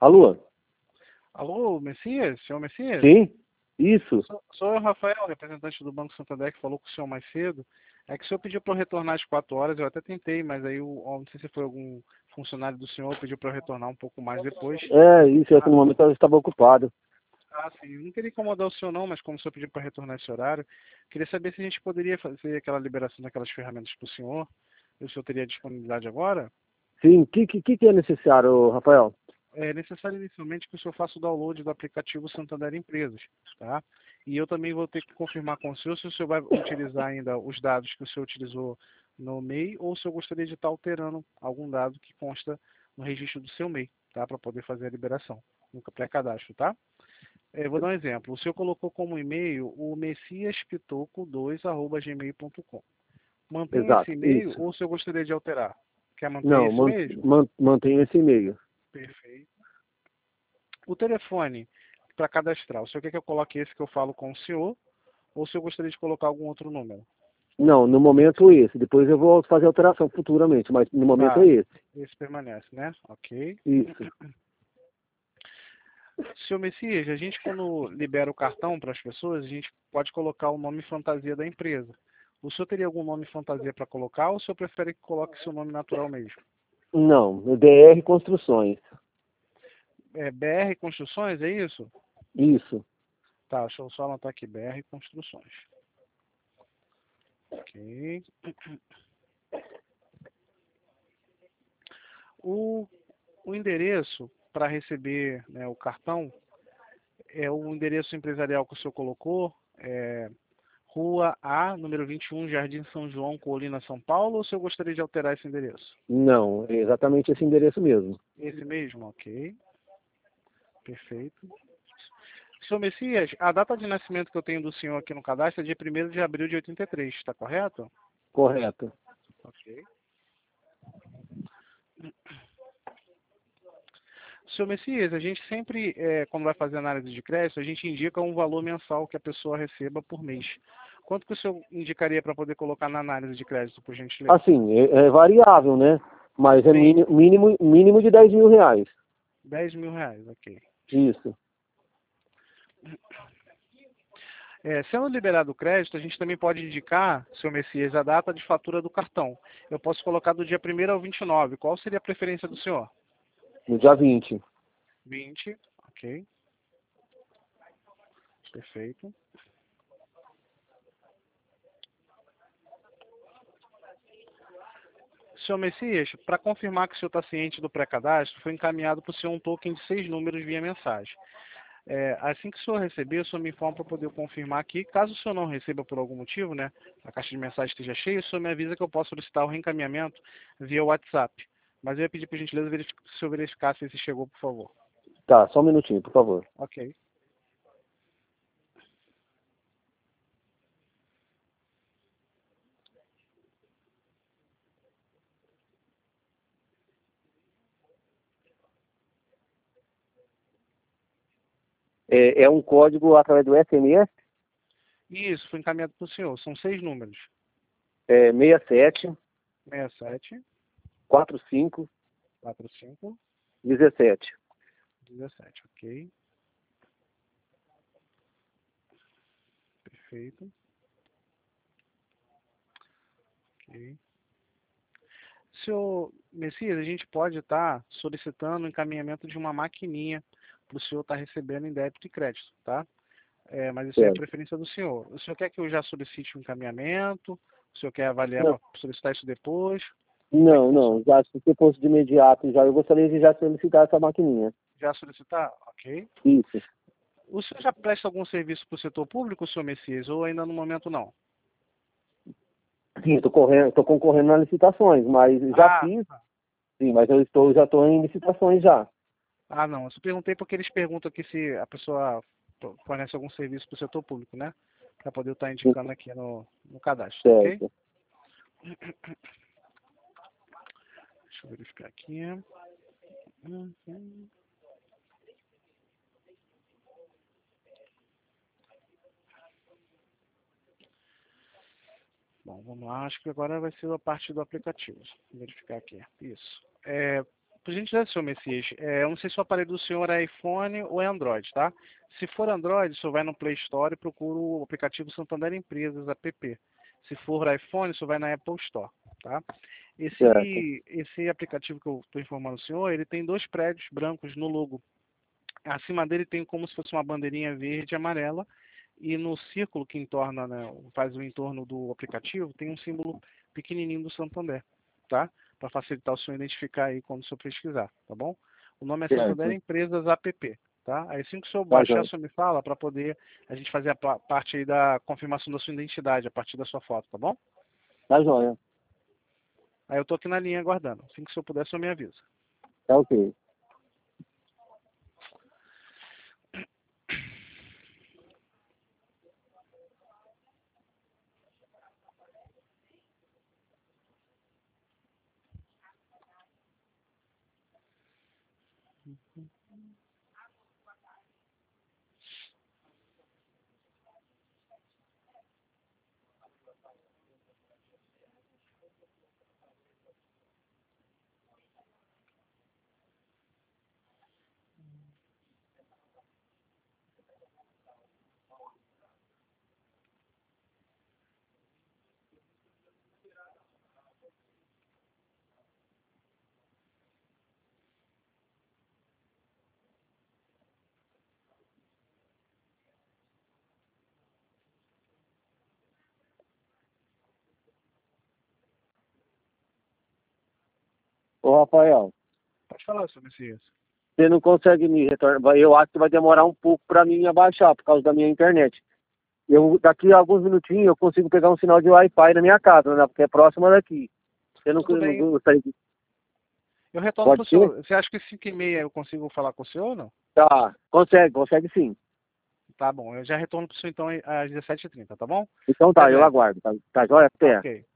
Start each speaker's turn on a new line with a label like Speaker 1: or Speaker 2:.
Speaker 1: Alô?
Speaker 2: Alô, Messias? Senhor Messias?
Speaker 1: Sim? Isso?
Speaker 2: Sou eu, Rafael, representante do Banco Santander, que falou com o senhor mais cedo. É que o senhor pediu para eu retornar às 4 horas, eu até tentei, mas aí não sei se foi algum funcionário do senhor, pediu para eu retornar um pouco mais depois.
Speaker 1: Isso é que no momento eu estava ocupado.
Speaker 2: Sim, eu não queria incomodar o senhor não, mas como o senhor pediu para retornar esse horário, queria saber se a gente poderia fazer aquela liberação daquelas ferramentas para o senhor. O senhor teria disponibilidade agora?
Speaker 1: Sim, o que é necessário, Rafael?
Speaker 2: É necessário inicialmente que o senhor faça o download do aplicativo Santander Empresas, tá? E eu também vou ter que confirmar com o senhor se o senhor vai utilizar ainda os dados que o senhor utilizou no MEI ou se eu gostaria de estar alterando algum dado que consta no registro do seu MEI, tá? Para poder fazer a liberação, no pré-cadastro, tá? Vou dar um exemplo. O senhor colocou como e-mail o messiaspitoco2@gmail.com. Mantém esse
Speaker 1: Exato,
Speaker 2: e-mail
Speaker 1: isso.
Speaker 2: ou o senhor gostaria de alterar? Quer manter
Speaker 1: Não,
Speaker 2: esse mesmo?
Speaker 1: mantenha esse e-mail.
Speaker 2: Perfeito. O telefone para cadastrar, o senhor quer que eu coloque esse que eu falo com o senhor ou o senhor gostaria de colocar algum outro número?
Speaker 1: Não, no momento esse. Depois eu vou fazer alteração futuramente, mas no momento é
Speaker 2: Tá,
Speaker 1: esse.
Speaker 2: esse permanece, né? Ok.
Speaker 1: Isso.
Speaker 2: Senhor Messias, a gente quando libera o cartão para as pessoas, a gente pode colocar o nome fantasia da empresa. O senhor teria algum nome fantasia para colocar ou o senhor prefere que coloque seu nome natural mesmo?
Speaker 1: Não, DR Construções.
Speaker 2: É BR Construções, é isso?
Speaker 1: Isso.
Speaker 2: Tá, deixa eu só anotar aqui, BR Construções. Ok. O, o endereço para receber, né, o cartão é o endereço empresarial que o senhor colocou, Rua A, número 21, Jardim São João, Colina, São Paulo, ou o senhor gostaria de alterar esse endereço?
Speaker 1: Não, é exatamente esse endereço mesmo.
Speaker 2: Esse mesmo, ok. Perfeito. Senhor Messias, a data de nascimento que eu tenho do senhor aqui no cadastro é dia 1º de abril de 83, está correto?
Speaker 1: Correto.
Speaker 2: Ok. Senhor Messias, a gente sempre, quando vai fazer análise de crédito, a gente indica um valor mensal que a pessoa receba por mês. Quanto que o senhor indicaria para poder colocar na análise de crédito, por gentileza?
Speaker 1: Assim, é variável, né? Mas é
Speaker 2: Sim,
Speaker 1: mínimo de R$ 10.000.
Speaker 2: 10 mil reais, ok.
Speaker 1: Isso.
Speaker 2: Sendo liberado o crédito, a gente também pode indicar, senhor Messias, a data de fatura do cartão. Eu posso colocar do dia 1º ao 29. Qual seria a preferência do senhor?
Speaker 1: No dia 20.
Speaker 2: 20, ok. Perfeito. Senhor Messias, para confirmar que o senhor está ciente do pré-cadastro, foi encaminhado para o senhor um token de 6 números via mensagem. Assim que o senhor receber, o senhor me informa para poder confirmar aqui. Caso o senhor não receba por algum motivo, né, a caixa de mensagem esteja cheia, o senhor me avisa que eu posso solicitar o reencaminhamento via WhatsApp. Mas eu ia pedir por gentileza se o senhor verificasse se chegou, por favor.
Speaker 1: Tá, só um minutinho, por favor.
Speaker 2: Ok.
Speaker 1: É um código através do SMS?
Speaker 2: Isso, foi encaminhado para o senhor. São 6 números.
Speaker 1: É 67
Speaker 2: 67,
Speaker 1: 45
Speaker 2: 45,
Speaker 1: 17.
Speaker 2: 17, ok. Perfeito. Ok. Senhor Messias, a gente pode estar solicitando o encaminhamento de uma maquininha para o senhor estar recebendo em débito e crédito, tá? Mas isso aí é a
Speaker 1: Certo.
Speaker 2: preferência do senhor. O senhor quer que eu já solicite o encaminhamento? O senhor quer avaliar
Speaker 1: Não,
Speaker 2: para solicitar isso depois? Como é que
Speaker 1: não.
Speaker 2: funciona?
Speaker 1: Já se você fosse de imediato, já eu gostaria de já solicitar essa maquininha.
Speaker 2: Já solicitar? Ok.
Speaker 1: Isso.
Speaker 2: O senhor já presta algum serviço para o setor público, senhor Messias, ou ainda no momento não?
Speaker 1: Sim, estou concorrendo nas licitações, mas já
Speaker 2: Ah,
Speaker 1: fiz, sim, mas já estou em licitações já.
Speaker 2: não. Eu só perguntei porque eles perguntam aqui se a pessoa fornece algum serviço para o setor público, né? Para poder estar
Speaker 1: Sim,
Speaker 2: indicando aqui no cadastro, ok?
Speaker 1: certo.
Speaker 2: Deixa eu verificar aqui. Uhum. Bom, vamos lá. Acho que agora vai ser a parte do aplicativo. Vou verificar aqui. Isso. Por gentileza, senhor Messias, eu não sei se o aparelho do senhor é iPhone ou é Android, tá? Se for Android, o senhor vai no Play Store e procura o aplicativo Santander Empresas, app. Se for iPhone, o senhor vai na Apple Store, tá?
Speaker 1: Certo.
Speaker 2: Esse aplicativo que eu estou informando ao senhor, ele tem dois prédios brancos no logo. Acima dele tem como se fosse uma bandeirinha verde e amarela, e no círculo que entorna, né, faz o entorno do aplicativo, tem um símbolo pequenininho do Santander, tá? Para facilitar o senhor identificar aí quando o senhor pesquisar, tá bom? O nome é Santander
Speaker 1: Certo.
Speaker 2: Empresas App, tá? Aí assim que o senhor
Speaker 1: Tá,
Speaker 2: baixar, o
Speaker 1: joia.
Speaker 2: senhor me fala para poder a gente fazer a parte aí da confirmação da sua identidade a partir da sua foto, tá bom?
Speaker 1: Tá, joia.
Speaker 2: Aí eu tô aqui na linha aguardando. Assim que o senhor puder, o senhor me avisa.
Speaker 1: Tá ok. Ô, Rafael,
Speaker 2: Pode falar, senhor Messias.
Speaker 1: você não consegue me retornar. Eu acho que vai demorar um pouco para mim abaixar por causa da minha internet. Daqui a alguns minutinhos eu consigo pegar um sinal de Wi-Fi na minha casa, né? Porque é próxima daqui. Você
Speaker 2: Tudo
Speaker 1: não
Speaker 2: bem.
Speaker 1: gostaria de...
Speaker 2: Eu retorno para
Speaker 1: Pode
Speaker 2: o
Speaker 1: ser?
Speaker 2: senhor. Você acha que 5h30 eu consigo falar com o senhor ou não?
Speaker 1: Tá, consegue sim.
Speaker 2: Tá bom. Eu já retorno para o senhor então às 17h30, tá bom?
Speaker 1: Então
Speaker 2: Até
Speaker 1: tá, eu
Speaker 2: breve.
Speaker 1: aguardo. Tá, tá joia?
Speaker 2: Tá
Speaker 1: Até.
Speaker 2: ok.